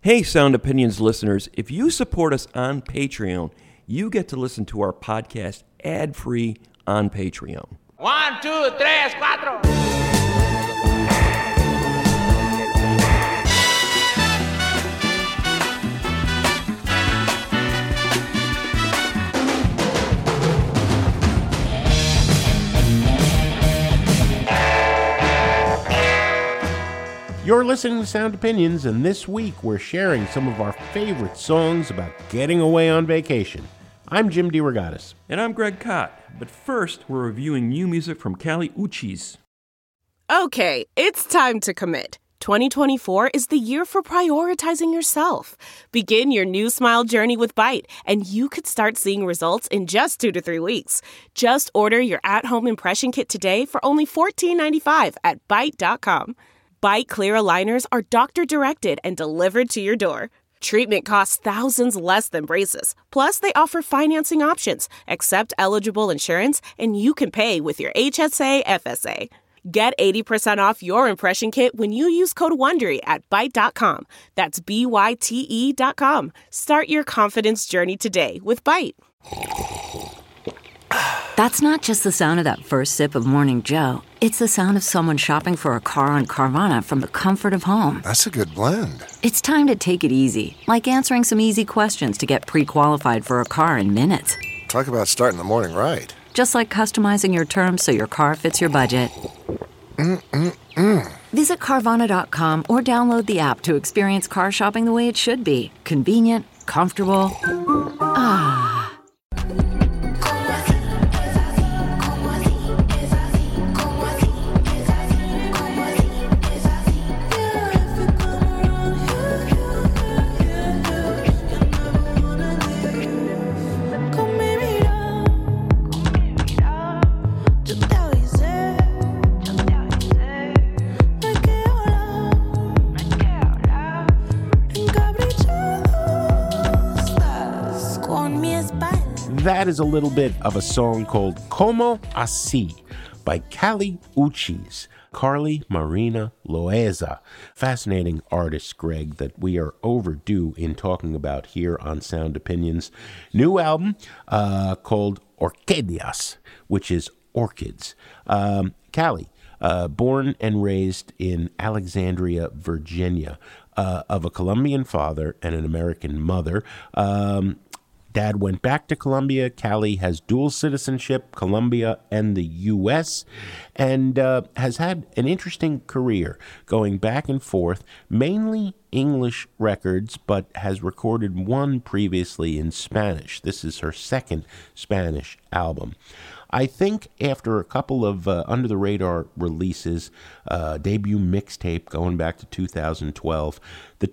Hey, Sound Opinions listeners, if you support us on Patreon, you get to listen to our podcast ad-free on Patreon. 1, 2, 3, 4. You're listening to Sound Opinions, and this week we're sharing some of our favorite songs about getting away on vacation. I'm Jim DeRogatis. And I'm Greg Kot. But first, we're reviewing new music from Kali Uchis. Okay, it's time to commit. 2024 is the year for prioritizing yourself. Begin your new smile journey with Byte, and you could start seeing results in just 2 to 3 weeks. Just order your at-home impression kit today for only $14.95 at Byte.com. Byte Clear aligners are doctor-directed and delivered to your door. Treatment costs thousands less than braces. Plus, they offer financing options, accept eligible insurance, and you can pay with your HSA FSA. Get 80% off your impression kit when you use code WONDERY at Byte.com. That's BYTE.com. Start your confidence journey today with Byte. That's not just the sound of that first sip of Morning Joe. It's the sound of someone shopping for a car on Carvana from the comfort of home. That's a good blend. It's time to take it easy, like answering some easy questions to get pre-qualified for a car in minutes. Talk about starting the morning right. Just like customizing your terms so your car fits your budget. Visit Carvana.com or download the app to experience car shopping the way it should be. Convenient, comfortable. Ah. That is a little bit of a song called Como Así by Kali Uchis, Carly Marina Loaiza. Fascinating artist, Greg, that we are overdue in talking about here on Sound Opinions. New album called Orquídeas, which is orchids. Kali, born and raised in Alexandria, Virginia, of a Colombian father and an American mother. Dad went back to Colombia. Kali has dual citizenship, Colombia and the U.S., and has had an interesting career going back and forth, mainly English records, but has recorded one previously in Spanish. This is her second Spanish album. I think after a couple of under-the-radar releases, debut mixtape going back to 2012, the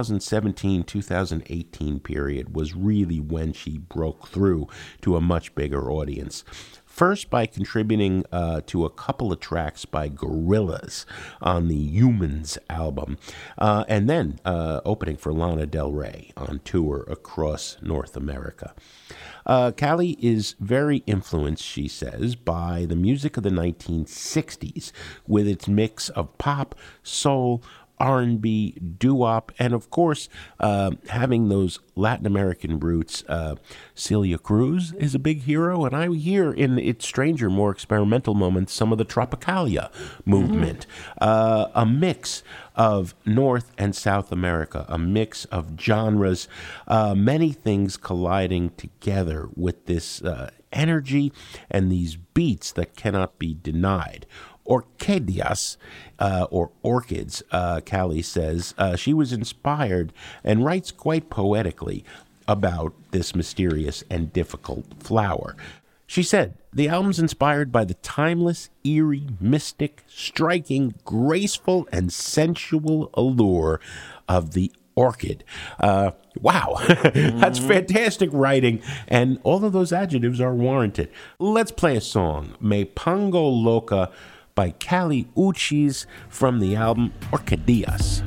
2017-2018 period was really when she broke through to a much bigger audience. First by contributing to a couple of tracks by Gorillaz on the Humans album, and then opening for Lana Del Rey on tour across North America. Kali is very influenced, she says, by the music of the 1960s, with its mix of pop, soul, R&B, doo-wop, and of course, having those Latin American roots. Celia Cruz is a big hero, and I hear in its stranger, more experimental moments some of the Tropicalia movement. A mix of North and South America, a mix of genres, many things colliding together with this energy and these beats that cannot be denied. Orquídeas, or orchids, Kali says, she was inspired and writes quite poetically about this mysterious and difficult flower. She said, the album's inspired by the timeless, eerie, mystic, striking, graceful, and sensual allure of the orchid. Wow, that's fantastic writing, and all of those adjectives are warranted. Let's play a song, Me Pongo Loca, by Kali Uchis from the album Orquídeas.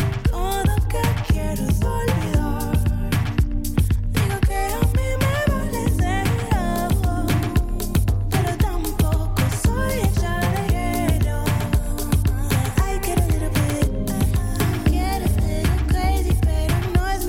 No es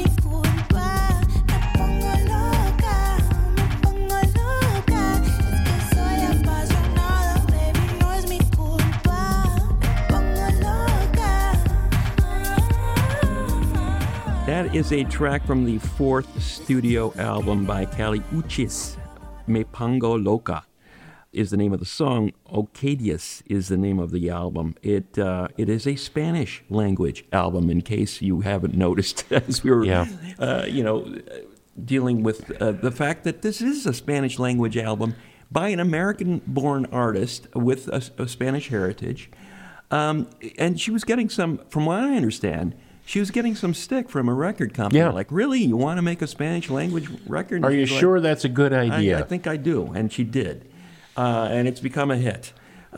That is a track from the fourth studio album by Kali Uchis. Me Pongo Loca is the name of the song. Ocadius is the name of the album. It is a Spanish language album, in case you haven't noticed, as we were, dealing with the fact that this is a Spanish language album by an American-born artist with a Spanish heritage. And she was getting some, from what I understand, she was getting some stick from a record company. Yeah. Like, really? You want to make a Spanish language record? Are you sure that's a good idea? I think I do, and she did. And it's become a hit.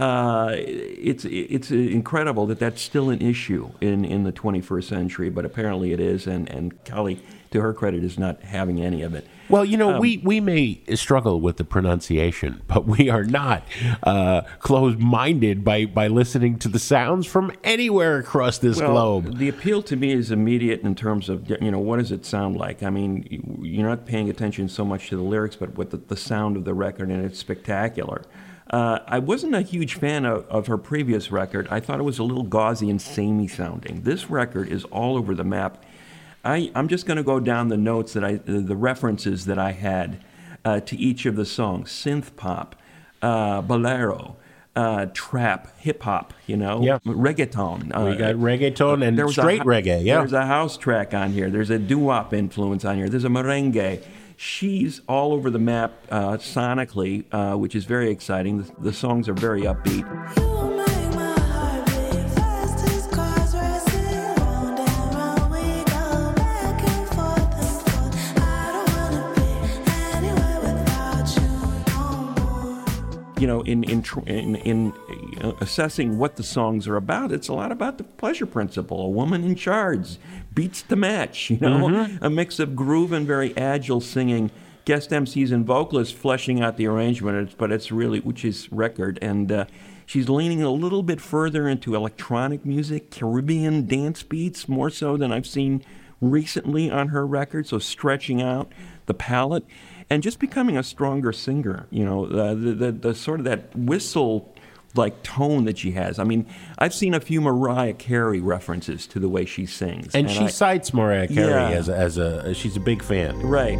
It's incredible that that's still an issue in the 21st century, but apparently it is, and Kali, to her credit, is not having any of it. Well, we may struggle with the pronunciation, but we are not closed-minded by listening to the sounds from anywhere across this globe. The appeal to me is immediate in terms of, what does it sound like? I mean, you're not paying attention so much to the lyrics, but with the sound of the record, and it's spectacular. I wasn't a huge fan of her previous record. I thought it was a little gauzy and samey sounding. This record is all over the map. I'm just going to go down the notes the references that I had to each of the songs: synth pop, bolero, trap, hip hop, reggaeton. We got reggaeton and straight reggae. Yeah, there's a house track on here. There's a doo-wop influence on here. There's a merengue. She's all over the map sonically, which is very exciting. The songs are very upbeat. In assessing what the songs are about, it's a lot about the pleasure principle. A woman in charge, beats to match, a mix of groove and very agile singing. Guest MCs and vocalists fleshing out the arrangement, but it's really Uchi's record, and she's leaning a little bit further into electronic music, Caribbean dance beats, more so than I've seen recently on her record, so stretching out the palette. And just becoming a stronger singer, the sort of that whistle-like tone that she has. I mean, I've seen a few Mariah Carey references to the way she sings. And she cites Mariah Carey as she's a big fan. Right.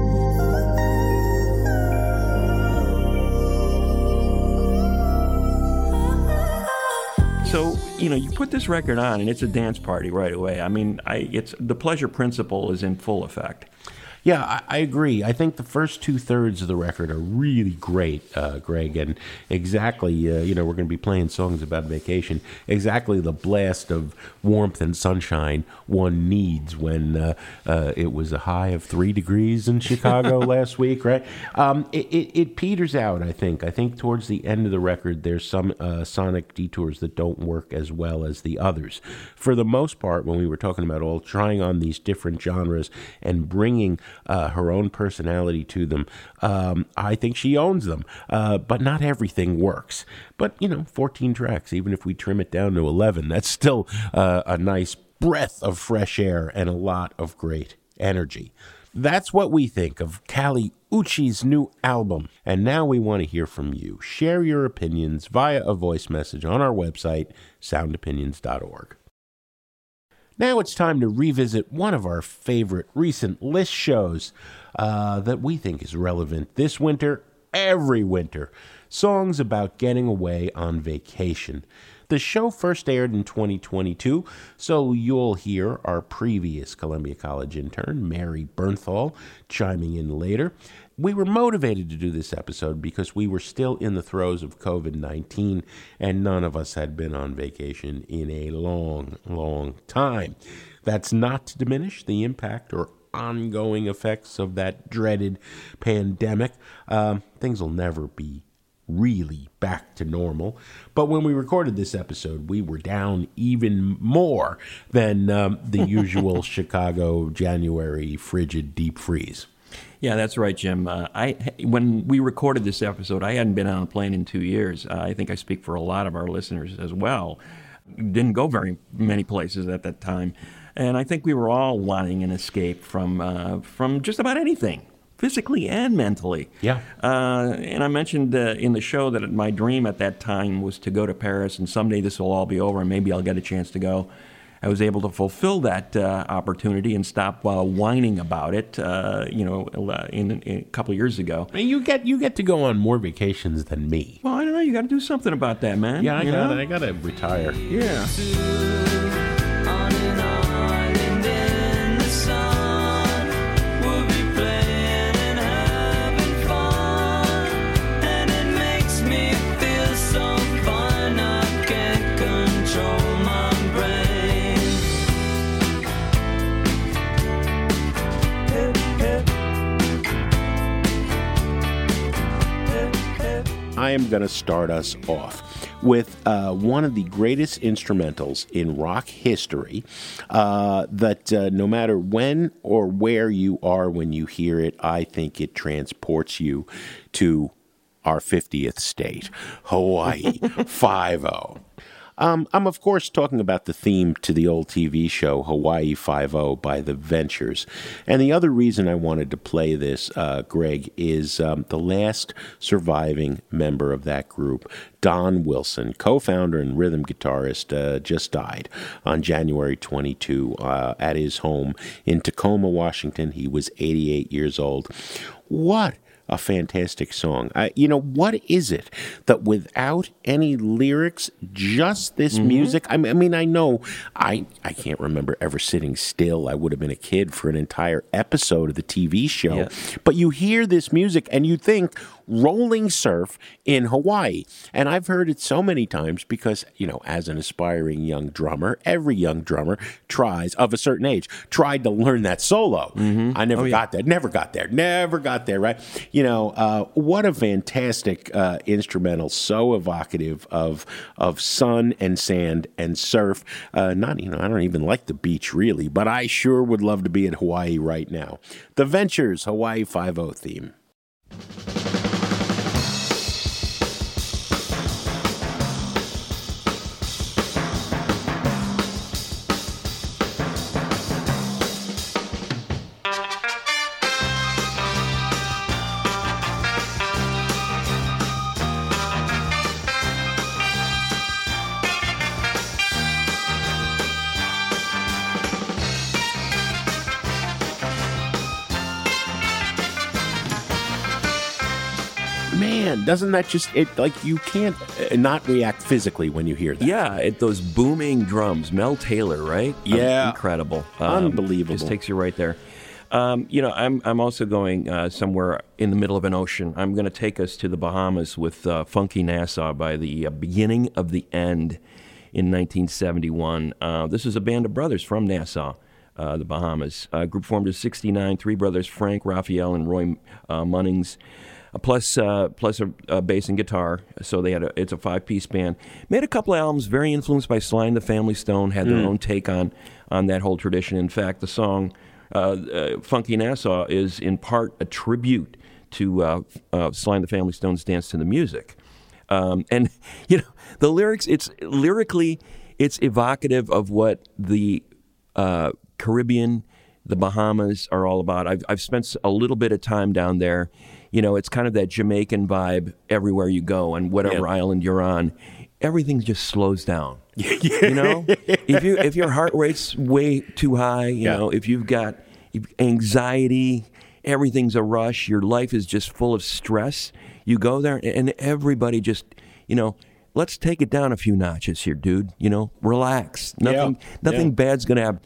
So, you put this record on and it's a dance party right away. I mean, the pleasure principle is in full effect. Yeah, I agree. I think the first 2/3 of the record are really great, Greg, and exactly, we're going to be playing songs about vacation, exactly the blast of warmth and sunshine one needs when it was a high of 3 degrees in Chicago last week, right? It peters out, I think. I think towards the end of the record, there's some sonic detours that don't work as well as the others. For the most part, when we were talking about trying on these different genres and bringing her own personality to them, I think she owns them, but not everything works. But 14 tracks, even if we trim it down to 11, that's still a nice breath of fresh air and a lot of great energy. That's what we think of Kali Uchi's new album. And now we want to hear from you. Share your opinions via a voice message on our website, soundopinions.org. Now it's time to revisit one of our favorite recent list shows that we think is relevant this winter, every winter. Songs about getting away on vacation. The show first aired in 2022, so you'll hear our previous Columbia College intern, Mary Bernthal, chiming in later. We were motivated to do this episode because we were still in the throes of COVID-19, and none of us had been on vacation in a long, long time. That's not to diminish the impact or ongoing effects of that dreaded pandemic. Things will never be really back to normal. But when we recorded this episode, we were down even more than the usual Chicago January frigid deep freeze. Yeah, that's right, Jim. When we recorded this episode, I hadn't been on a plane in 2 years. I think I speak for a lot of our listeners as well. Didn't go very many places at that time. And I think we were all wanting an escape from just about anything, physically and mentally. Yeah. And I mentioned in the show that my dream at that time was to go to Paris, and someday this will all be over, and maybe I'll get a chance to go. I was able to fulfill that opportunity and stop whining about it. In a couple of years ago. And you get to go on more vacations than me. Well, I don't know. You got to do something about that, man. Yeah, I got to retire. Yeah. On an island in the sun, we'll be playing and having fun, and it makes me feel so fine I can't control my brain. I am going to start us off with one of the greatest instrumentals in rock history that no matter when or where you are when you hear it, I think it transports you to our 50th state, Hawaii 5-0. I'm, of course, talking about the theme to the old TV show Hawaii 5-0 by The Ventures. And the other reason I wanted to play this, Greg, is the last surviving member of that group, Don Wilson, co-founder and rhythm guitarist, just died on January 22 at his home in Tacoma, Washington. He was 88 years old. What a fantastic song. What is it that without any lyrics, just this music? I mean, I know I can't remember ever sitting still. I would have been a kid for an entire episode of the TV show. Yeah. But you hear this music and you think rolling surf in Hawaii. And I've heard it so many times because, as an aspiring young drummer, every young drummer of a certain age, tried to learn that solo. I never got there. Never got there, right? What a fantastic instrumental, so evocative of sun and sand and surf. I don't even like the beach really, but I sure would love to be in Hawaii right now. The Ventures Hawaii 5-0 theme. Man, doesn't that just, you can't not react physically when you hear that. Yeah, those booming drums. Mel Taylor, right? Yeah. Incredible. Unbelievable. Just takes you right there. I'm also going somewhere in the middle of an ocean. I'm going to take us to the Bahamas with Funky Nassau by the beginning of the end in 1971. This is a band of brothers from Nassau. The Bahamas. Group formed in 1969, three brothers, Frank, Raphael, and Roy Munnings. Plus a bass and guitar, so it's a 5-piece band. Made a couple albums, very influenced by Sly and the Family Stone, had their own take on that whole tradition. In fact, the song Funky Nassau is in part a tribute to Sly and the Family Stone's Dance to the Music. And, the lyrics, it's evocative of what the Caribbean, the Bahamas are all about. I've spent a little bit of time down there. It's kind of that Jamaican vibe everywhere you go, and whatever island you're on, everything just slows down. If your heart rate's way too high, if you've got anxiety, everything's a rush, your life is just full of stress, you go there and everybody just, let's take it down a few notches here, dude. Relax. Nothing bad's gonna happen.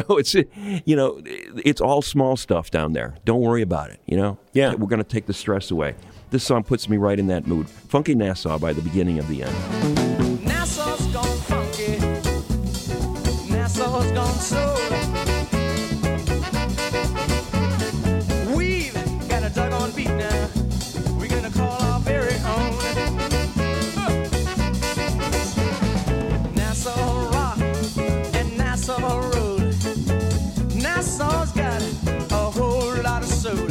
It's all small stuff down there. Don't worry about it. Yeah. We're gonna take the stress away. This song puts me right in that mood. Funky Nassau by the beginning of the end. Nassau's gone funky. Nassau's gone soul. We've got a doggone beat now. We're gonna call our very own. Nassau rock and Nassau road. Nassau's got a whole lot of soul.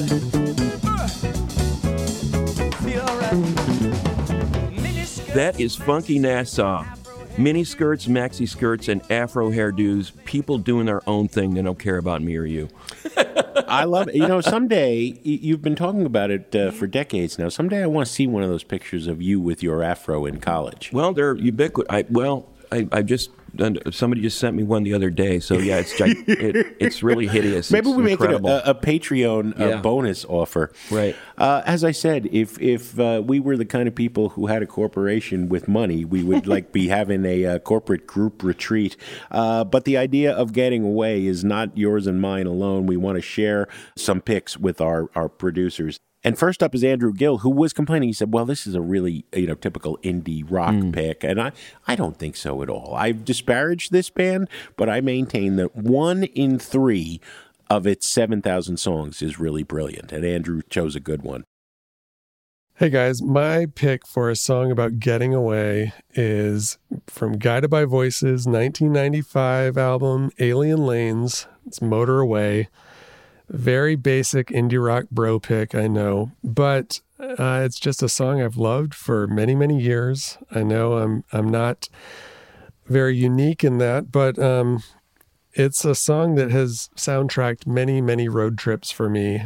Feel right. That is Funky Nassau. Mini skirts, maxi skirts, and afro hairdos. People doing their own thing. They don't care about me or you. I love it. Someday, you've been talking about it for decades now. Someday I want to see one of those pictures of you with your afro in college. Well, they're ubiquitous. I just somebody just sent me one the other day. So yeah, it's really hideous. Maybe we make it incredible. a Patreon bonus offer. Right. As I said, if we were the kind of people who had a corporation with money, we would be having a corporate group retreat. But the idea of getting away is not yours and mine alone. We want to share some picks with our producers. And first up is Andrew Gill, who was complaining. He said, well, this is a really typical indie rock pick. And I don't think so at all. I've disparaged this band, but I maintain that 1 in 3 of its 7,000 songs is really brilliant. And Andrew chose a good one. Hey guys, my pick for a song about getting away is from Guided by Voices' 1995 album, Alien Lanes. It's Motor Away. Very basic indie rock bro pick, I know, but it's just a song I've loved for many, many years. I know I'm not very unique in that, but it's a song that has soundtracked many, many road trips for me.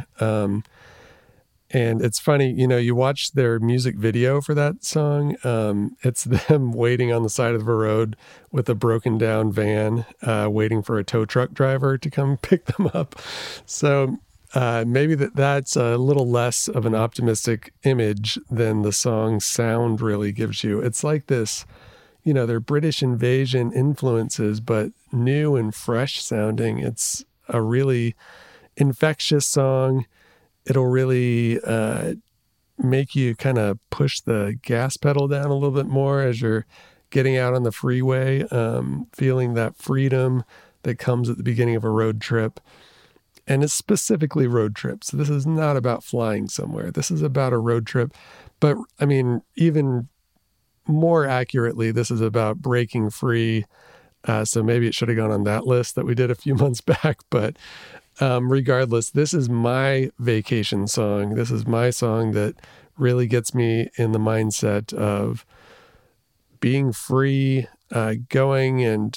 And it's funny, you watch their music video for that song. It's them waiting on the side of a road with a broken down van, waiting for a tow truck driver to come pick them up. So maybe that's a little less of an optimistic image than the song's sound really gives you. It's like this, they're British invasion influences, but new and fresh sounding. It's a really infectious song. It'll really make you kind of push the gas pedal down a little bit more as you're getting out on the freeway, feeling that freedom that comes at the beginning of a road trip. And it's specifically road trips. This is not about flying somewhere. This is about a road trip. But, I mean, even more accurately, this is about breaking free. So maybe it should have gone on that list that we did a few months back. But regardless, this is my vacation song. This is my song that really gets me in the mindset of being free, going and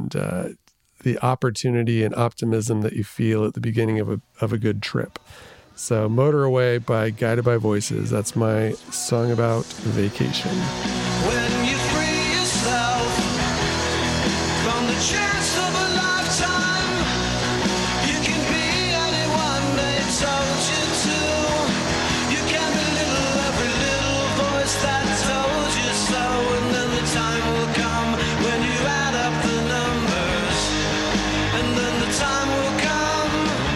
the opportunity and optimism that you feel at the beginning of a good trip. So Motor Away by Guided by Voices. That's my song about vacation. When you free yourself from the chance of a lifetime, you can be anyone they told you to. You can belittle every little voice that told you so. And then the time will come when you add up the numbers. And then the time will come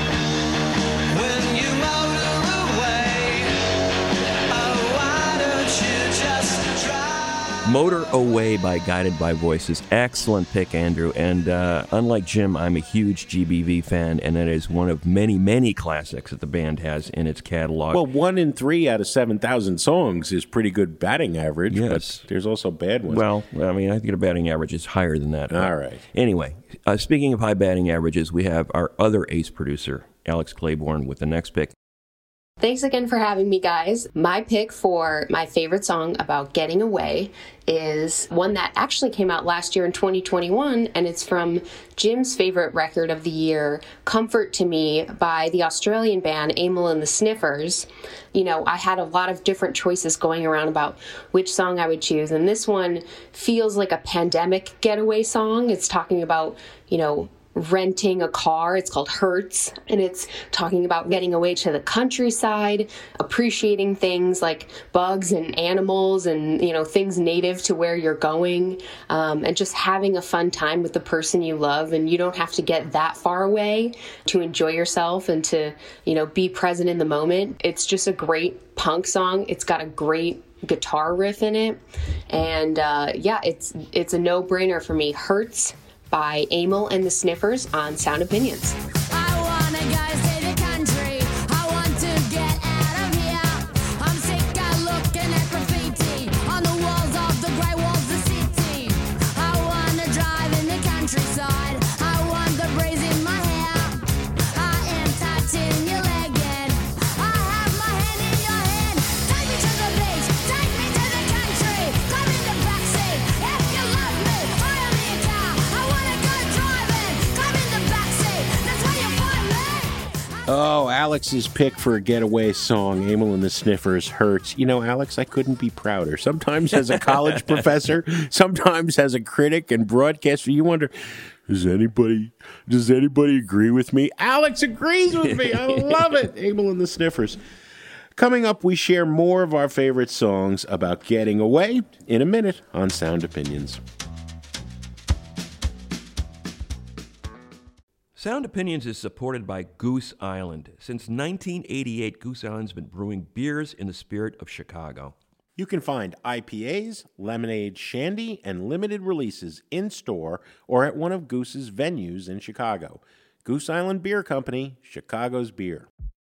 when you motor away. Oh, why don't you just drive? Motor Away by Guided by Voices. Excellent pick, Andrew. And unlike Jim, I'm a huge GBV fan, and that is one of many, many classics that the band has in its catalog. Well, 1 in 3 out of 7,000 songs is pretty good batting average, Yes. but there's also bad ones. Well, I mean, I think the batting average is higher than that. All right. Anyway, speaking of high batting averages, we have our other ace producer, Alex Claiborne, with the next pick. Thanks again for having me, guys. My pick for my favorite song about getting away is one that actually came out last year in 2021, and it's from Jim's favorite record of the year, Comfort to Me, by the Australian band Amyl and the Sniffers. You know, I had a lot of different choices going around about which song I would choose, and this one feels like a pandemic getaway song. It's talking about, you know, renting a car. It's called Hertz, and it's talking about getting away to the countryside, appreciating things like bugs and animals and, you know, things native to where you're going, and just having a fun time with the person you love. And you don't have to get that far away to enjoy yourself and to, you know, be present in the moment. It's just a great punk song. It's got a great guitar riff in it, and yeah, it's a no-brainer for me. Hertz by Amyl and the Sniffers on Sound Opinions. I wanna go see the country. I want to get out of here. I'm sick of looking at graffiti on the walls of the grey walls of the city. I wanna drive in the countryside. I want the breeze in my hair. I am touching your leg and I have my hand in your hand. Take me to the beach, take me to the country. Come in the backseat if you love me. Hire me a car. I wanna go driving. Come in the backseat. That's where you Oh, Alex's pick for a getaway song, Emil and the Sniffers, hurts. You know, Alex, I couldn't be prouder. Sometimes as a college professor, sometimes as a critic and broadcaster, you wonder, does anybody agree with me? Alex agrees with me. I love it. Emil and the Sniffers. Coming up, we share more of our favorite songs about getting away in a minute on Sound Opinions. Sound Opinions is supported by Goose Island. Since 1988, Goose Island's been brewing beers in the spirit of Chicago. You can find IPAs, lemonade, shandy, and limited releases in-store or at one of Goose's venues in Chicago. Goose Island Beer Company, Chicago's beer.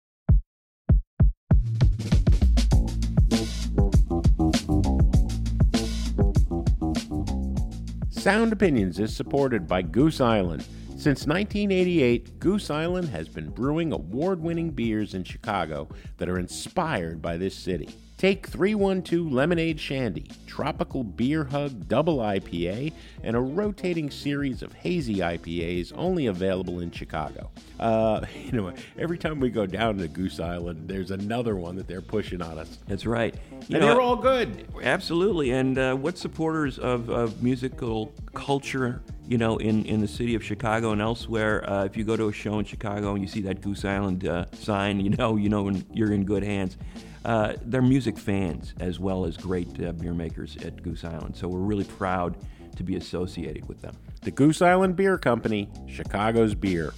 Sound Opinions is supported by Goose Island. Since 1988, Goose Island has been brewing award-winning beers in Chicago that are inspired by this city. Take 312 Lemonade Shandy, Tropical Beer Hug Double IPA, and a rotating series of hazy IPAs only available in Chicago. Every time we go down to Goose Island, there's another one that they're pushing on us. That's right. And they're all good. Absolutely. And what supporters of musical culture, in the city of Chicago and elsewhere, if you go to a show in Chicago and you see that Goose Island sign, you know when you're in good hands. They're music fans as well as great beer makers at Goose Island. So we're really proud to be associated with them. The Goose Island Beer Company, Chicago's beer.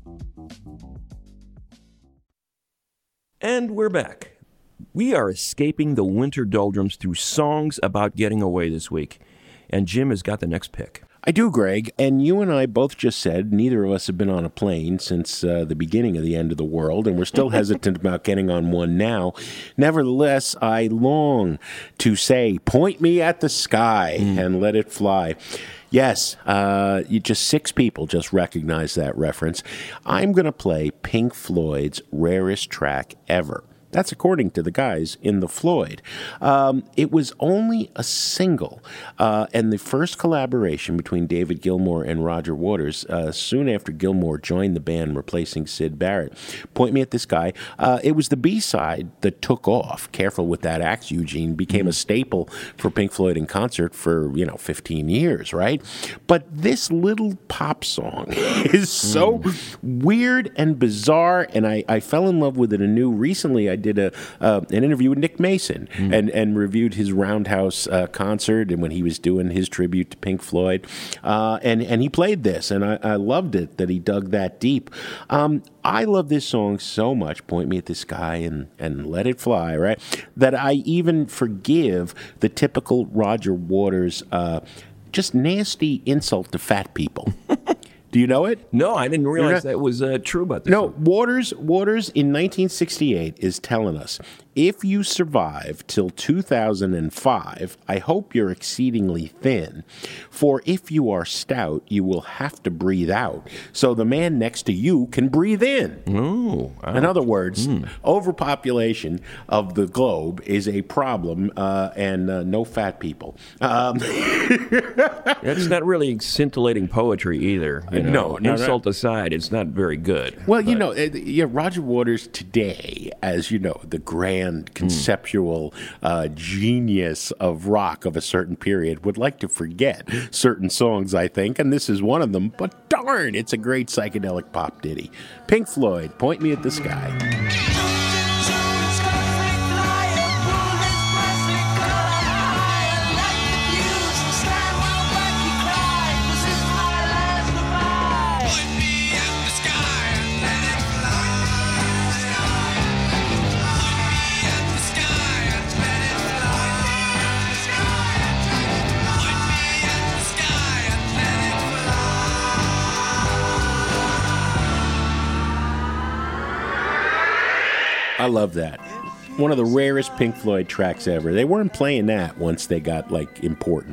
And we're back. We are escaping the winter doldrums through songs about getting away this week. And Jim has got the next pick. I do, Greg, and you and I both just said neither of us have been on a plane since the beginning of the end of the world, and we're still hesitant about getting on one now. Nevertheless, I long to say, point me at the sky and let it fly. Yes, just 6 people just recognize that reference. I'm going to play Pink Floyd's rarest track ever. That's according to the guys in The Floyd. It was only a single, and the first collaboration between David Gilmour and Roger Waters, soon after Gilmour joined the band, replacing Syd Barrett. Point me at this guy. It was the B-side that took off. Careful with that axe, Eugene. Became a staple for Pink Floyd in concert for, 15 years, right? But this little pop song is so weird and bizarre, and I fell in love with it anew recently. I did an interview with Nick Mason and reviewed his Roundhouse concert and when he was doing his tribute to Pink Floyd. And he played this, and I loved it that he dug that deep. I love this song so much, Point Me at the Sky and Let It Fly, right, that I even forgive the typical Roger Waters just nasty insult to fat people. Do you know it? No, I didn't realize that was true about this. No, Waters in 1968 is telling us, if you survive till 2005, I hope you're exceedingly thin, for if you are stout, you will have to breathe out, so the man next to you can breathe in. Oh, wow. In other words, overpopulation of the globe is a problem, and no fat people. That's not really scintillating poetry either. No, insult aside, it's not very good. Well, Roger Waters today, as the grand conceptual genius of rock of a certain period, would like to forget certain songs, I think, and this is one of them, but darn, it's a great psychedelic pop ditty. Pink Floyd, Point Me at the Sky. I love that. One of the rarest Pink Floyd tracks ever. They weren't playing that once they got, important.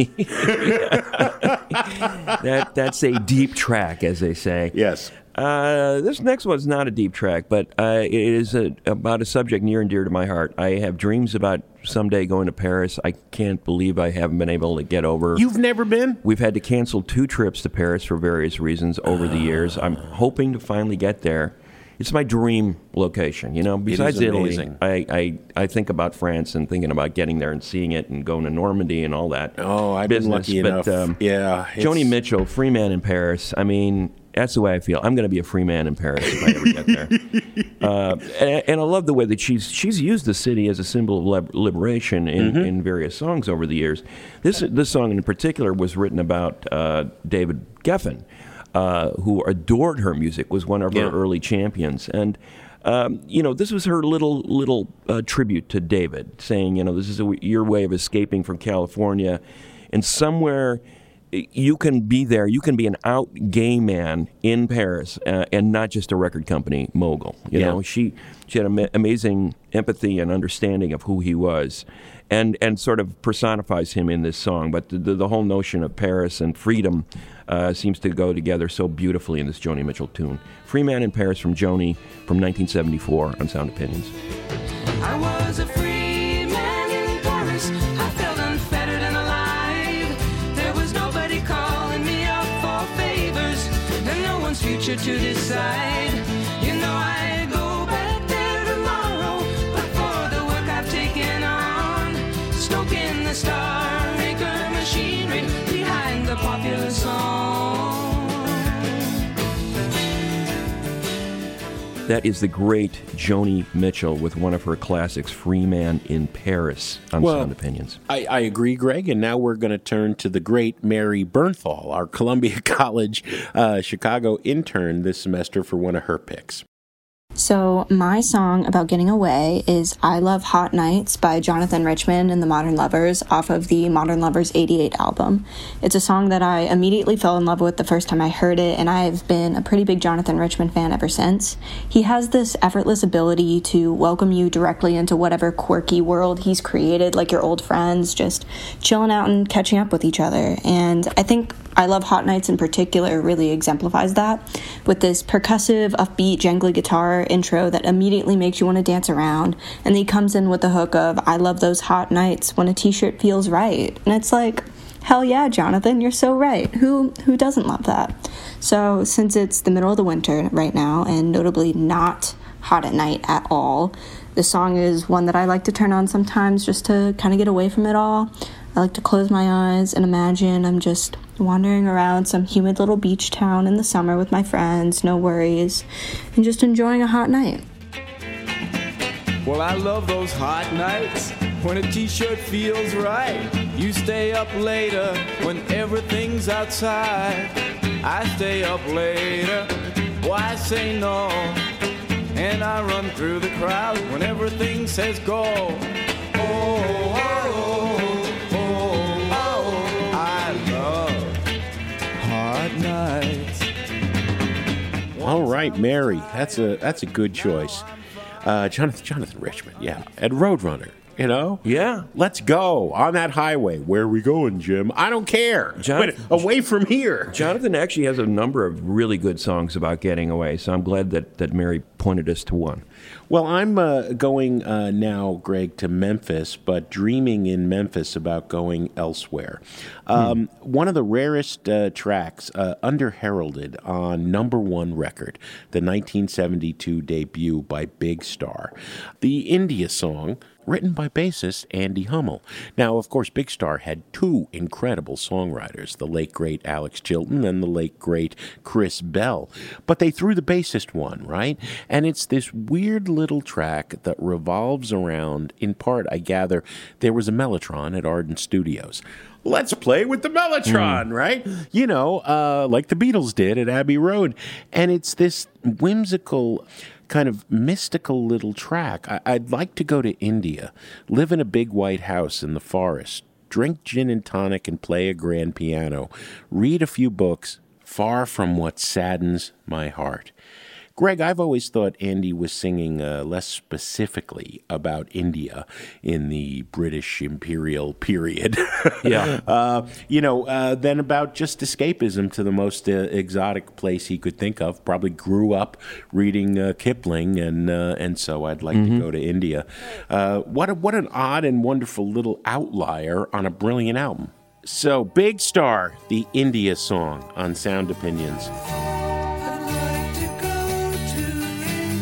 That's a deep track, as they say. Yes. This next one's not a deep track, but it is about a subject near and dear to my heart. I have dreams about someday going to Paris. I can't believe I haven't been able to get over. You've never been? We've had to cancel 2 trips to Paris for various reasons over the years. I'm hoping to finally get there. it's my dream location. You know, besides Italy, amazing. I think about France and thinking about getting there and seeing it and going to Normandy and all that. Oh, I've been lucky enough. Yeah, Joni Mitchell, Free Man in Paris. I mean, that's the way I feel. I'm going to be a free man in Paris if I ever get there. And I love the way that she's used the city as a symbol of liberation in various songs over the years. This song in particular was written about David Geffen, who adored her music, was one of her early champions. And, this was her little tribute to David, saying, this is your way of escaping from California. And somewhere you can be there. You can be an out gay man in Paris and not just a record company mogul. You know, she had amazing empathy and understanding of who he was, and sort of personifies him in this song. But the whole notion of Paris and freedom seems to go together so beautifully in this Joni Mitchell tune. Free Man in Paris from Joni from 1974 on Sound Opinions. I was a free man in Paris. I felt unfettered and alive. There was nobody calling me up for favors, and no one's future to decide. You know I go back there tomorrow, but for the work I've taken on, stoking the Star Maker machinery behind the popular song. That is the great Joni Mitchell with one of her classics, Free Man in Paris, on Sound Opinions. I agree, Greg, and now we're going to turn to the great Mary Bernthal, our Columbia College Chicago intern this semester, for one of her picks. So my song about getting away is I Love Hot Nights by Jonathan Richman and the Modern Lovers off of the Modern Lovers 88 album. It's a song that I immediately fell in love with the first time I heard it, and I've been a pretty big Jonathan Richman fan ever since. He has this effortless ability to welcome you directly into whatever quirky world he's created, like your old friends, just chilling out and catching up with each other. And I think I Love Hot Nights in particular really exemplifies that, with this percussive, upbeat, jangly guitar intro that immediately makes you want to dance around, and then he comes in with the hook of I love those hot nights when a t-shirt feels right. And it's like, hell yeah, Jonathan, you're so right. Who doesn't love that? So since it's the middle of the winter right now, and notably not hot at night at all, this song is one that I like to turn on sometimes just to kind of get away from it all. I like to close my eyes and imagine I'm just wandering around some humid little beach town in the summer with my friends, no worries, and just enjoying a hot night. Well, I love those hot nights when a t-shirt feels right. You stay up later when everything's outside. I stay up later, why say no? And I run through the crowd when everything says go. Oh, oh, oh, oh, oh, I love hot nights. All right, Mary, that's a good choice. Jonathan Richman, yeah, and Roadrunner. Yeah. Let's go on that highway. Where are we going, Jim? I don't care. Away from here. Jonathan actually has a number of really good songs about getting away, so I'm glad that Mary pointed us to one. Well, I'm going now, Greg, to Memphis, but dreaming in Memphis about going elsewhere. One of the rarest tracks under-heralded on #1 record, the 1972 debut by Big Star. The India song, written by bassist Andy Hummel. Now, of course, Big Star had two incredible songwriters, the late, great Alex Chilton and the late, great Chris Bell. But they threw the bassist one, right? And it's this weird little track that revolves around, in part, I gather, there was a Mellotron at Ardent Studios. Let's play with the Mellotron, right? Like the Beatles did at Abbey Road. And it's this whimsical, kind of mystical little track. I'd like to go to India, live in a big white house in the forest, drink gin and tonic and play a grand piano, read a few books, far from what saddens my heart. Greg, I've always thought Andy was singing less specifically about India in the British imperial period. Yeah. Than about just escapism to the most exotic place he could think of. Probably grew up reading Kipling, and so I'd like to go to India. What an odd and wonderful little outlier on a brilliant album. So, Big Star, the India song on Sound Opinions. I'd like to go to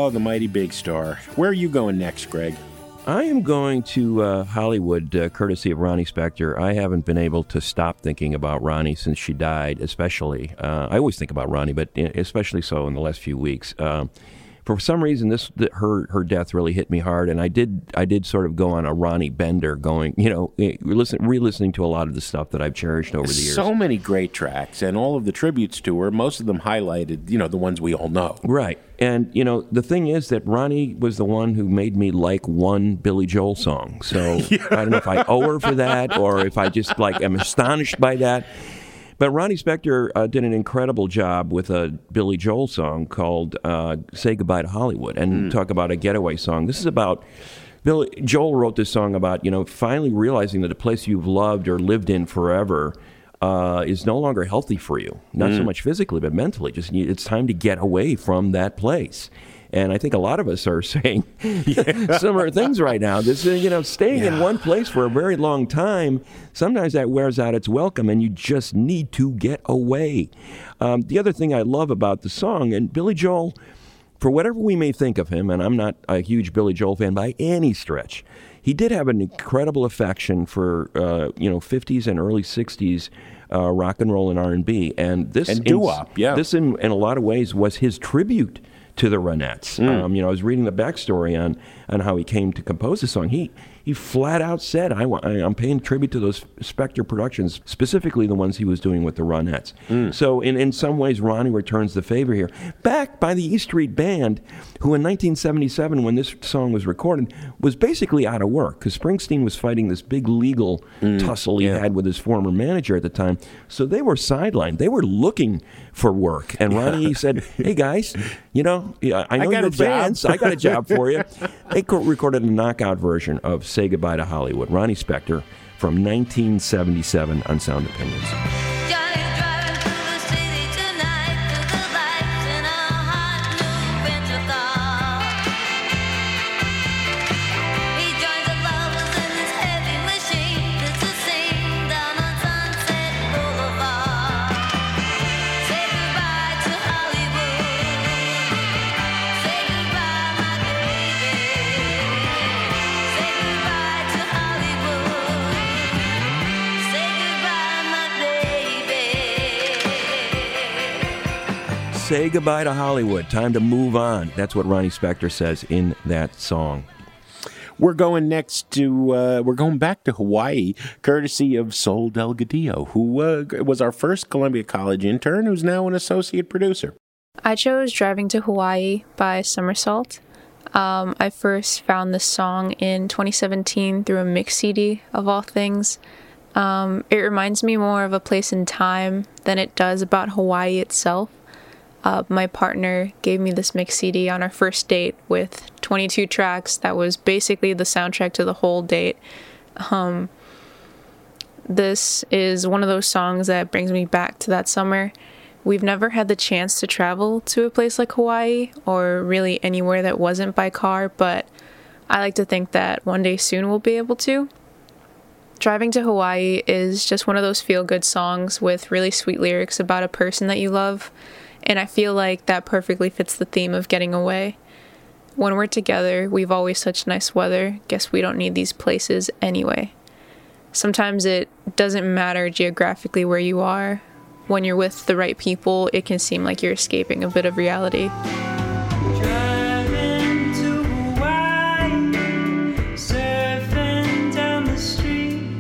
Oh, the mighty big star. Where are you going next, Greg? I am going to Hollywood, courtesy of Ronnie Spector. I haven't been able to stop thinking about Ronnie since she died, especially. I always think about Ronnie, but especially so in the last few weeks. For some reason, her death really hit me hard, and I did sort of go on a Ronnie bender, going, re-listening to a lot of the stuff that I've cherished over the years. So many great tracks, and all of the tributes to her, most of them highlighted, the ones we all know. Right. And, the thing is that Ronnie was the one who made me like one Billy Joel song. So I don't know if I owe her for that or if I just, am astonished by that. But Ronnie Spector did an incredible job with a Billy Joel song called Say Goodbye to Hollywood, and talk about a getaway song. This is about, Joel wrote this song about, finally realizing that a place you've loved or lived in forever is no longer healthy for you. Not so much physically, but mentally. Just it's time to get away from that place. And I think a lot of us are saying similar things right now. This, staying in one place for a very long time, sometimes that wears out its welcome, and you just need to get away. The other thing I love about the song, and Billy Joel, for whatever we may think of him, and I'm not a huge Billy Joel fan by any stretch, he did have an incredible affection for 50s and early 60s rock and roll and R&B, and this doo-wop, This in a lot of ways was his tribute to the Ronettes. I was reading the backstory on how he came to compose the song. He flat out said, I'm paying tribute to those Spector productions, specifically the ones he was doing with the Ronettes. So in some ways, Ronnie returns the favor here. Backed by the E Street Band, who in 1977, when this song was recorded, was basically out of work, because Springsteen was fighting this big legal tussle he had with his former manager at the time. So they were sidelined. They were looking for work. And Ronnie said, hey guys, I know you're fans. I got a job for you. They recorded a knockout version of Say Goodbye to Hollywood. Ronnie Spector from 1977 on Sound Opinions. Say goodbye to Hollywood. Time to move on. That's what Ronnie Spector says in that song. We're going next to, we're going back to Hawaii, courtesy of Sol Delgadillo, who was our first Columbia College intern, who's now an associate producer. I chose Driving to Hawaii by Somersault. I first found this song in 2017 through a mix CD, of all things. It reminds me more of a place in time than it does about Hawaii itself. My partner gave me this mix CD on our first date with 22 tracks. That was basically the soundtrack to the whole date. This is one of those songs that brings me back to that summer. We've never had the chance to travel to a place like Hawaii, or really anywhere that wasn't by car, but I like to think that one day soon we'll be able to. Driving to Hawaii is just one of those feel-good songs with really sweet lyrics about a person that you love. And I feel like that perfectly fits the theme of getting away. When we're together, we've always such nice weather. Guess we don't need these places anyway. Sometimes it doesn't matter geographically where you are. When you're with the right people, it can seem like you're escaping a bit of reality. Driving to Hawaii, surfing down the street,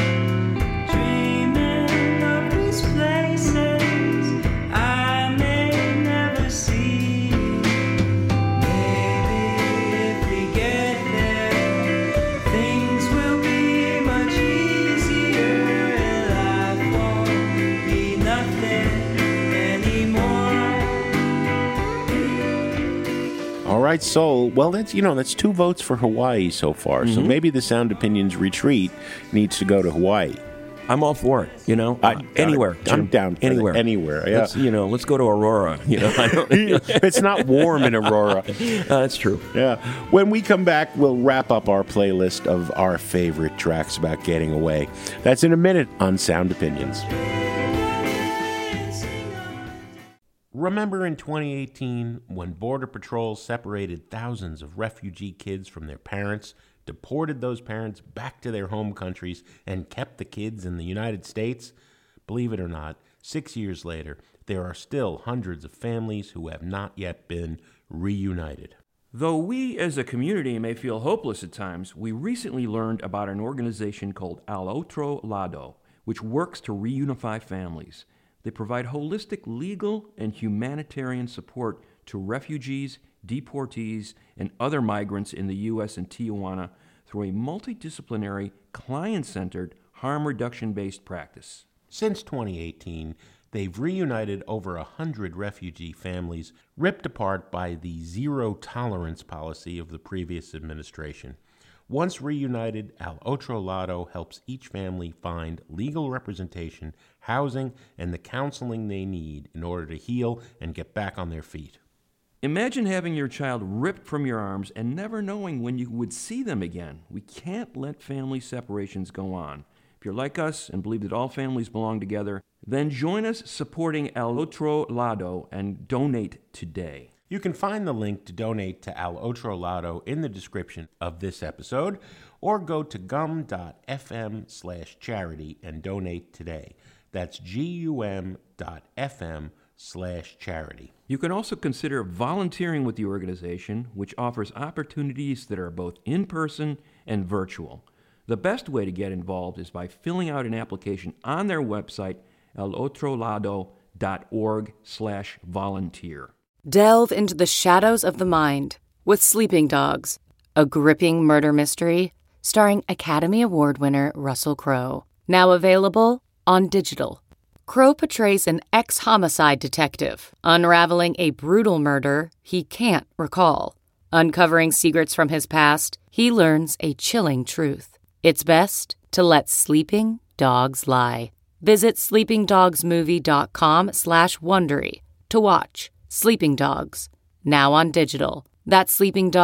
dreaming of these places I may never see. Maybe if we get there, things will be much easier and life won't be nothing anymore. All right, Sol. Well, that's 2 votes for Hawaii so far. So maybe the Sound Opinions retreat needs to go to Hawaii. I'm all for it. Anywhere. I'm down for anywhere. that. Anywhere. Yeah. Let's go to Aurora. It's not warm in Aurora. That's true. Yeah. When we come back, we'll wrap up our playlist of our favorite tracks about getting away. That's in a minute on Sound Opinions. Remember in 2018 when Border Patrol separated thousands of refugee kids from their parents, deported those parents back to their home countries, and kept the kids in the United States? Believe it or not, 6 years later, there are still hundreds of families who have not yet been reunited. Though we as a community may feel hopeless at times, we recently learned about an organization called Al Otro Lado, which works to reunify families. They provide holistic legal and humanitarian support to refugees, deportees, and other migrants in the U.S. and Tijuana through a multidisciplinary, client-centered, harm reduction-based practice. Since 2018, they've reunited over 100 refugee families ripped apart by the zero-tolerance policy of the previous administration. Once reunited, Al Otro Lado helps each family find legal representation, housing, and the counseling they need in order to heal and get back on their feet. Imagine having your child ripped from your arms and never knowing when you would see them again. We can't let family separations go on. If you're like us and believe that all families belong together, then join us supporting Al Otro Lado and donate today. You can find the link to donate to Al Otro Lado in the description of this episode, or go to gum.fm/charity and donate today. That's gum.fm/charity. You can also consider volunteering with the organization, which offers opportunities that are both in-person and virtual. The best way to get involved is by filling out an application on their website, alotrolado.org/volunteer. Delve into the shadows of the mind with Sleeping Dogs, a gripping murder mystery starring Academy Award winner Russell Crowe. Now available on digital. Crowe portrays an ex-homicide detective unraveling a brutal murder he can't recall. Uncovering secrets from his past, he learns a chilling truth. It's best to let sleeping dogs lie. Visit sleepingdogsmovie.com/Wondery to watch Sleeping Dogs, now on digital. That's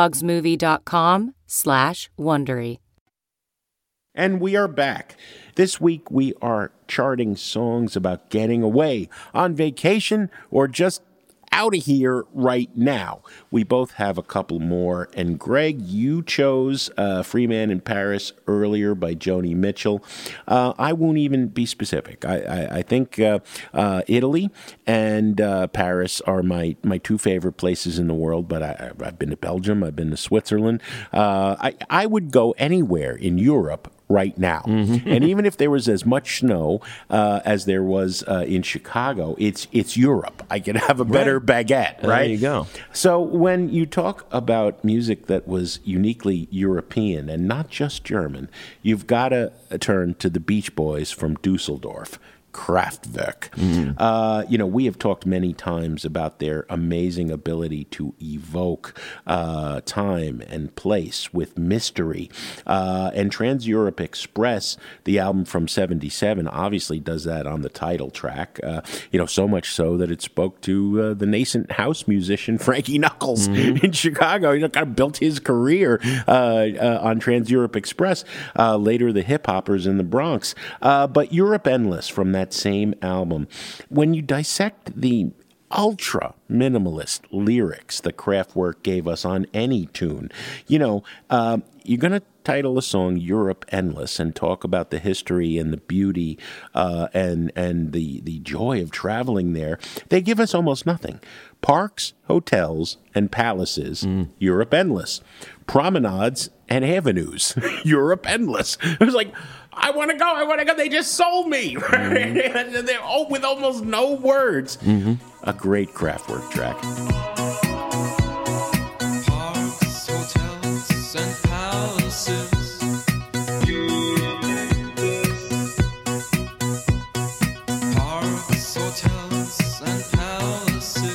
sleepingdogsmovie.com/Wondery. And we are back. This week we are charting songs about getting away, on vacation, or just out of here right now. We both have a couple more. And Greg, you chose Free Man in Paris earlier by Joni Mitchell. I won't even be specific. I think Italy and Paris are my two favorite places in the world, but I've been to Belgium, I've been to Switzerland. I would go anywhere in Europe right now. Mm-hmm. And even if there was as much snow as there was in Chicago, it's Europe. I could have a better baguette, right? There you go. So when you talk about music that was uniquely European and not just German, you've got to turn to the Beach Boys from Dusseldorf. Kraftwerk. Mm-hmm. We have talked many times about their amazing ability to evoke time and place with mystery. And Trans-Europe Express, the album from '77, obviously does that on the title track. So much so that it spoke to the nascent house musician Frankie Knuckles in Chicago. Kind of built his career on Trans-Europe Express. Later, the hip hoppers in the Bronx. But Europe Endless from that same album, when you dissect the ultra minimalist lyrics that Kraftwerk gave us on any tune, you're going to title a song Europe Endless and talk about the history and the beauty and the joy of traveling there. They give us almost nothing. Parks, hotels, and palaces, Europe Endless. Promenades and avenues, Europe Endless. It was like, I want to go. They just sold me. Right? They're with almost no words. Mm-hmm. A great Kraftwerk track. Parks, hotels, and palaces. Parks, hotels, and palaces.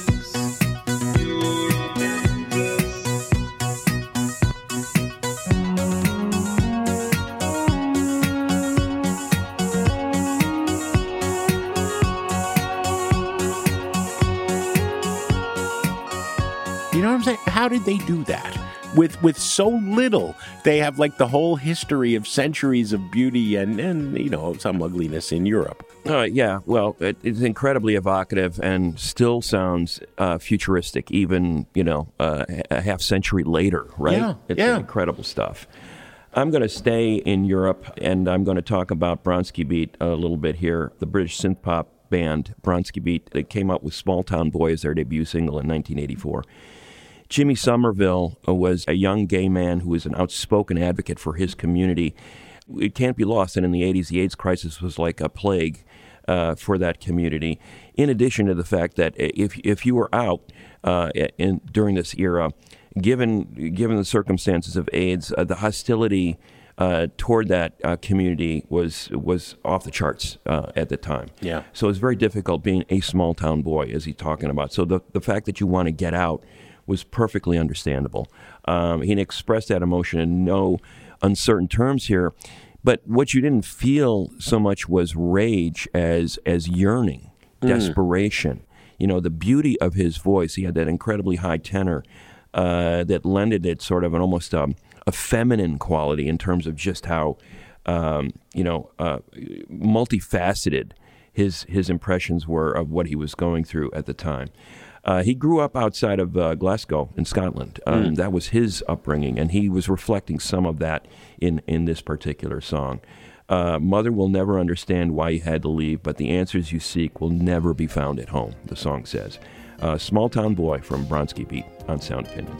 You know what I'm saying? How did they do that? with so little. They have like the whole history of centuries of beauty and some ugliness in Europe. Yeah, well, it's incredibly evocative and still sounds futuristic, even, a half century later, right? It's incredible stuff. I'm going to stay in Europe, and I'm going to talk about Bronski Beat a little bit here. The British synth pop band Bronski Beat, they came out with Small Town Boy as their debut single in 1984. Jimmy Somerville was a young gay man who was an outspoken advocate for his community. It can't be lost that in the 80s, the AIDS crisis was like a plague for that community. In addition to the fact that if you were out during this era, given the circumstances of AIDS, the hostility toward that community was off the charts at the time. Yeah. So it's very difficult being a small town boy, as he's talking about. So the fact that you want to get out was perfectly understandable. He expressed that emotion in no uncertain terms here. But what you didn't feel so much was rage as yearning, desperation. The beauty of his voice. He had that incredibly high tenor that lended it sort of an almost a feminine quality in terms of just how multifaceted his impressions were of what he was going through at the time. He grew up outside of Glasgow in Scotland. That was his upbringing, and he was reflecting some of that in this particular song. Mother will never understand why you had to leave, but the answers you seek will never be found at home, the song says. Small Town Boy from Bronski Beat on Sound Opinions.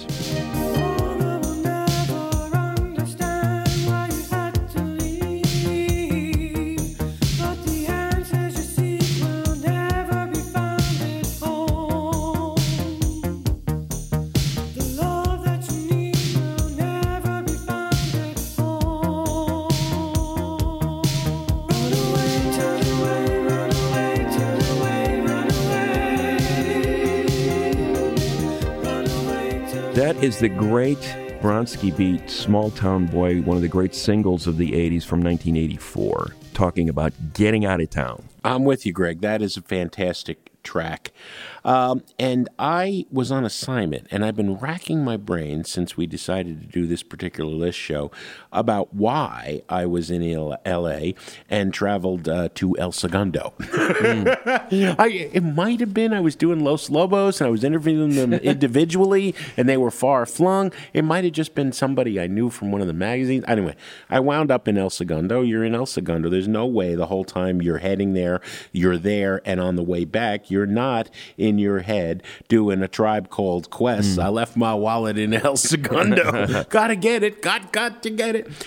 That is the great Bronski Beat, Small Town Boy, one of the great singles of the 80s from 1984, talking about getting out of town. I'm with you, Greg. That is a fantastic track. And I was on assignment, and I've been racking my brain since we decided to do this particular list show about why I was in L.A. and traveled to El Segundo. It might have been I was doing Los Lobos, and I was interviewing them individually, and they were far-flung. It might have just been somebody I knew from one of the magazines. Anyway, I wound up in El Segundo. You're in El Segundo. There's no way the whole time you're heading there, you're there, and on the way back, you're not in your head doing a Tribe Called Quest. I left my wallet in El Segundo. Gotta get it. Got to get it.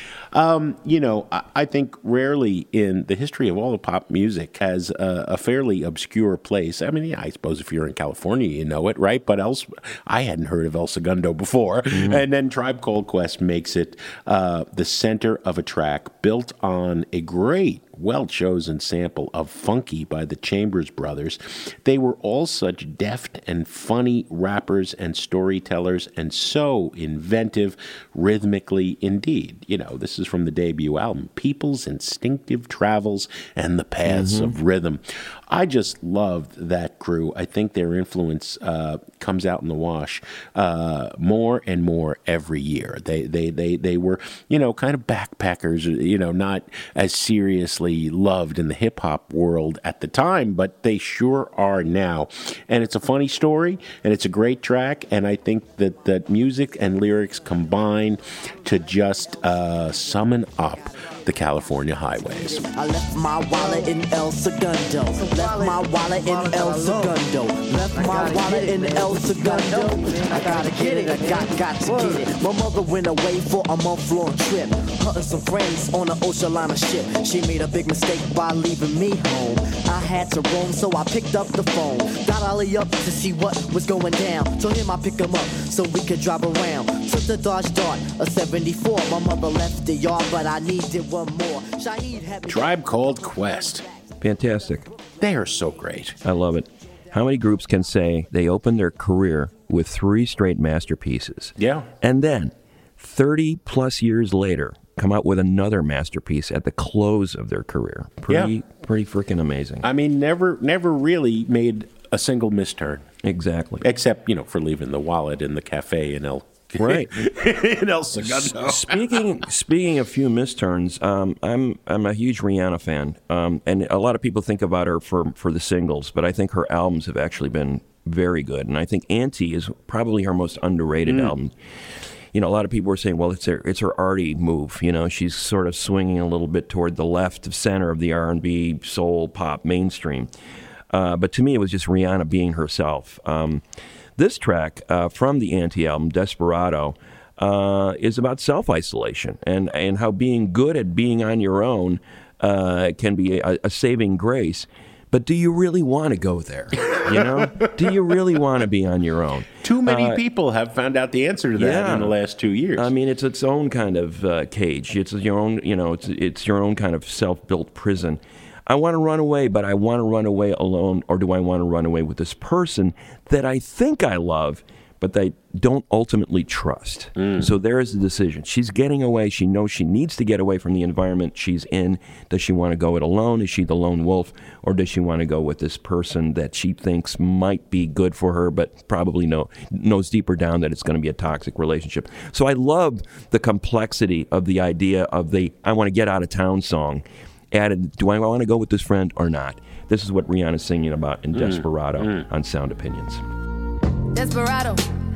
I think rarely in the history of all of pop music has a fairly obscure place. I mean, yeah, I suppose if you're in California, you know it, right? But I hadn't heard of El Segundo before. And then Tribe Called Quest makes it the center of a track built on a great, well-chosen sample of Funky by the Chambers Brothers. They were all such deft and funny rappers and storytellers and so inventive rhythmically indeed. This is from the debut album, People's Instinctive Travels and the Paths of Rhythm. I just loved that crew. I think their influence comes out in the wash more and more every year. They were, kind of backpackers, not as seriously loved in the hip-hop world at the time, but they sure are now. And it's a funny story, and it's a great track, and I think that music and lyrics combine to just summon up the California highways. I left my wallet in El Segundo. Left my wallet in El Segundo. Left my wallet in El Segundo. I gotta get it. I got to get it. My mother went away for a month-long trip, hunting some friends on an ocean liner ship. She made a big mistake by leaving me home. I had to roam, so I picked up the phone. Got Ollie up to see what was going down. Told him I'd pick him up so we could drive around. Took the Dodge Dart, a 74. My mother left the yard, but I needed one more. Tribe Called Quest. Fantastic. They are so great. I love it. How many groups can say they opened their career with 3 straight masterpieces? Yeah. And then 30 plus years later come out with another masterpiece at the close of their career. Pretty freaking amazing. I mean, never really made a single misturn. Exactly. Except, for leaving the wallet in the cafe in El Right. in El Segundo. Speaking of few misturns, I'm a huge Rihanna fan, and a lot of people think about her for the singles, but I think her albums have actually been very good, and I think Auntie is probably her most underrated album. You know, a lot of people were saying, well, it's her arty move. You know, she's sort of swinging a little bit toward the left of center of the R&B, soul, pop, mainstream. But to me, it was just Rihanna being herself. This track from the Auntie album, Desperado, is about self-isolation and how being good at being on your own can be a saving grace. But do you really want to go there? You know? Do you really want to be on your own? Too many people have found out the answer to that in the last 2 years. I mean, it's its own kind of cage. It's your own, you know, it's your own kind of self-built prison. I want to run away, but I want to run away alone, or do I want to run away with this person that I think I love, but they don't ultimately trust? So there is the decision. She's getting away. She knows she needs to get away from the environment she's in. Does she want to go it alone? Is she the lone wolf? Or does she want to go with this person that she thinks might be good for her, but probably knows deeper down that it's going to be a toxic relationship? So I love the complexity of the idea of the I want to get out of town song added, do I want to go with this friend or not? This is what Rihanna's singing about in Desperado on Sound Opinions. Desperado,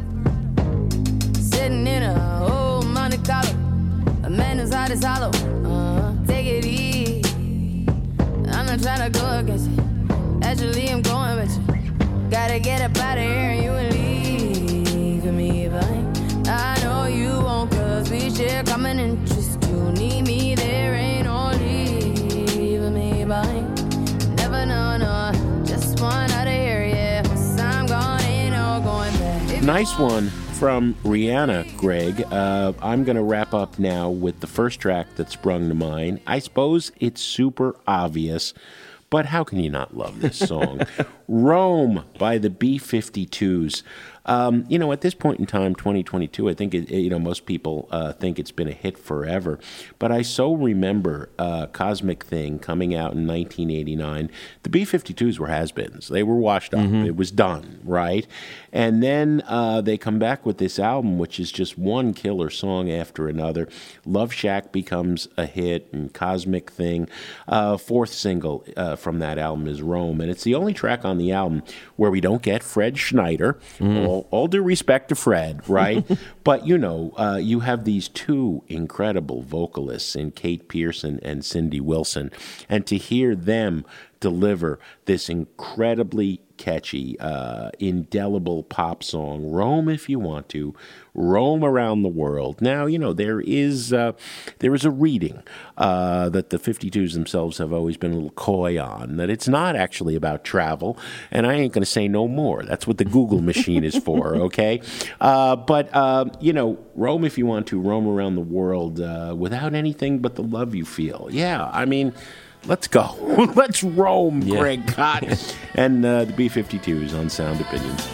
sitting in a old Monte Carlo. A man whose heart is hollow. Take it easy. I'm not trying to go against you. Actually, I'm going with you. Gotta get up out of here and you will leave me behind. I know you won't, cause we share common interest. You need me, there ain't no leaving me behind. Never know, no. Just one out of here, yeah. Once I'm gone, ain't no going back. Nice one from Rihanna, Greg. I'm going to wrap up now with the first track that sprung to mind. I suppose it's super obvious, but how can you not love this song? Rome by the B-52s. You know, at this point in time, 2022, I think, most people think it's been a hit forever. But I so remember Cosmic Thing coming out in 1989. The B-52s were has-beens. They were washed up. It was done, right? And then they come back with this album, which is just one killer song after another. Love Shack becomes a hit, and Cosmic Thing. Fourth single from that album is Rome. And it's the only track on the album where we don't get Fred Schneider. All due respect to Fred, right? But, you have these two incredible vocalists in Kate Pearson and Cindy Wilson. And to hear them deliver this incredibly catchy, indelible pop song, Roam If You Want To, Roam Around the World. Now, there is a reading that the 52s themselves have always been a little coy on, that it's not actually about travel, and I ain't going to say no more. That's what the Google machine is for, okay? But Roam If You Want To, Roam Around the World without anything but the love you feel. Yeah, I mean, let's go. Let's roam, Greg Cott. And the B-52s on Sound Opinions.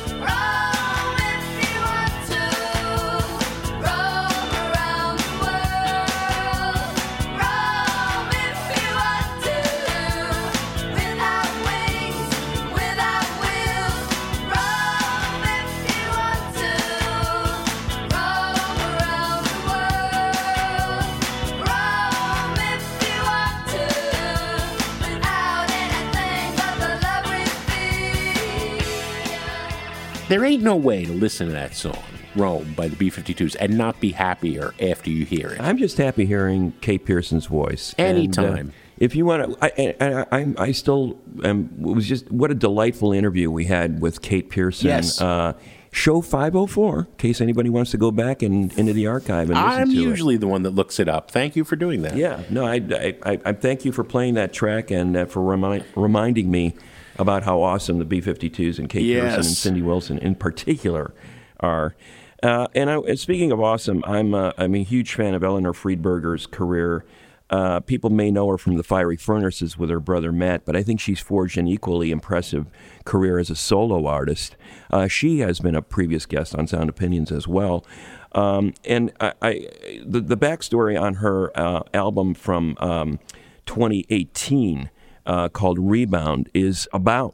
There ain't no way to listen to that song, Rome, by the B-52s, and not be happier after you hear it. I'm just happy hearing Kate Pearson's voice. Anytime. And, if you want to, I still am. It was just what a delightful interview we had with Kate Pearson. Yes. Show 504, in case anybody wants to go back and into the archive and listen to it. I'm usually the one that looks it up. Thank you for doing that. Yeah. No, I thank you for playing that track and for reminding me about how awesome the B-52s and Kate Pearson and Cindy Wilson in particular are. And speaking of awesome, I'm a huge fan of Eleanor Friedberger's career. People may know her from the Fiery Furnaces with her brother Matt, but I think she's forged an equally impressive career as a solo artist. She has been a previous guest on Sound Opinions as well. And the backstory on her album from 2018 called Rebound is about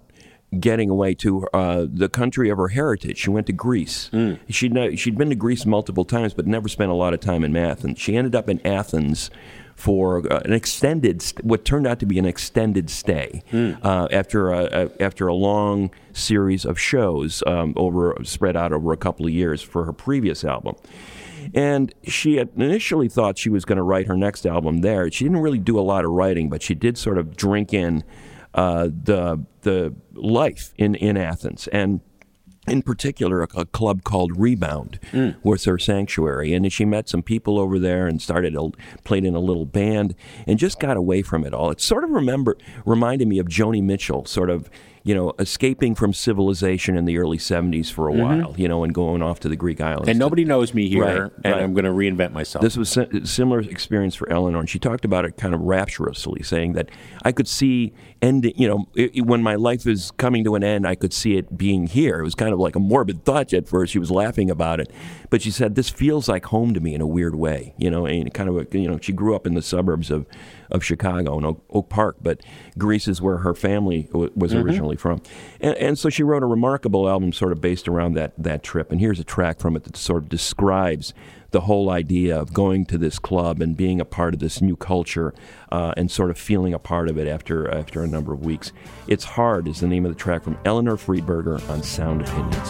getting away to the country of her heritage. She went to Greece. She'd been to Greece multiple times, but never spent a lot of time in Athens. She ended up in Athens for what turned out to be an extended stay after a long series of shows spread out over a couple of years for her previous album. And she had initially thought she was going to write her next album there. She didn't really do a lot of writing, but she did sort of drink in the life in Athens, and in particular a club called Rebound was her sanctuary. And she met some people over there and played in a little band and just got away from it all. It sort of reminded me of Joni Mitchell, sort of, escaping from civilization in the early 70s for a while, and going off to the Greek islands. And nobody knows me here, Right. and I'm going to reinvent myself. This was a similar experience for Eleanor, and she talked about it kind of rapturously, saying that I could see when my life is coming to an end, I could see it being here. It was kind of like a morbid thought at first. She was laughing about it, but she said, this feels like home to me in a weird way, and kind of she grew up in the suburbs of Chicago in Oak Park, but Greece is where her family was originally from. And so she wrote a remarkable album sort of based around that trip. And here's a track from it that sort of describes the whole idea of going to this club and being a part of this new culture and sort of feeling a part of it after a number of weeks. It's Hard is the name of the track from Eleanor Friedberger on Sound Opinions.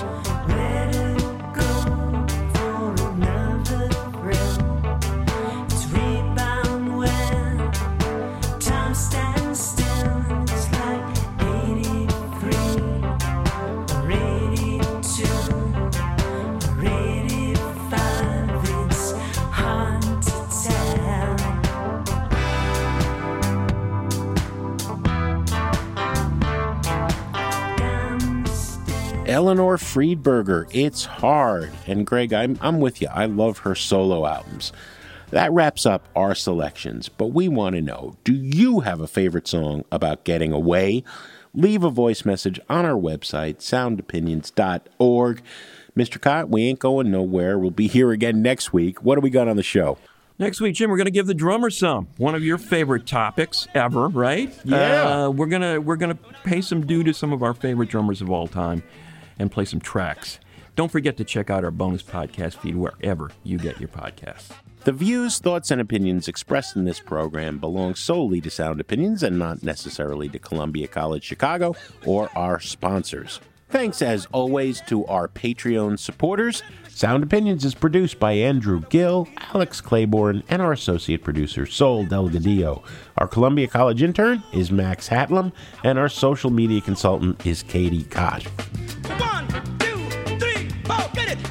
Eleanor Friedberger, It's Hard. And Greg, I'm with you. I love her solo albums. That wraps up our selections, but we want to know, do you have a favorite song about getting away? Leave a voice message on our website, soundopinions.org. Mr. Cott, we ain't going nowhere. We'll be here again next week. What do we got on the show? Next week, Jim, we're going to give the drummer some. One of your favorite topics ever, right? Yeah. We're gonna pay some due to some of our favorite drummers of all time and play some tracks. Don't forget to check out our bonus podcast feed wherever you get your podcasts. The views, thoughts, and opinions expressed in this program belong solely to Sound Opinions and not necessarily to Columbia College Chicago or our sponsors. Thanks, as always, to our Patreon supporters. Sound Opinions is produced by Andrew Gill, Alex Claiborne, and our associate producer, Sol Delgadillo. Our Columbia College intern is Max Hatlam, and our social media consultant is Katie Koch. 1, 2, 3, 4, get it!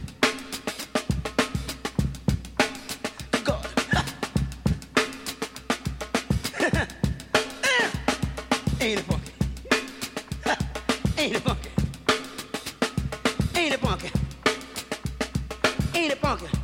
Go. Ain't it funky? Ain't it funky? Ain't it funky? Ain't it funky?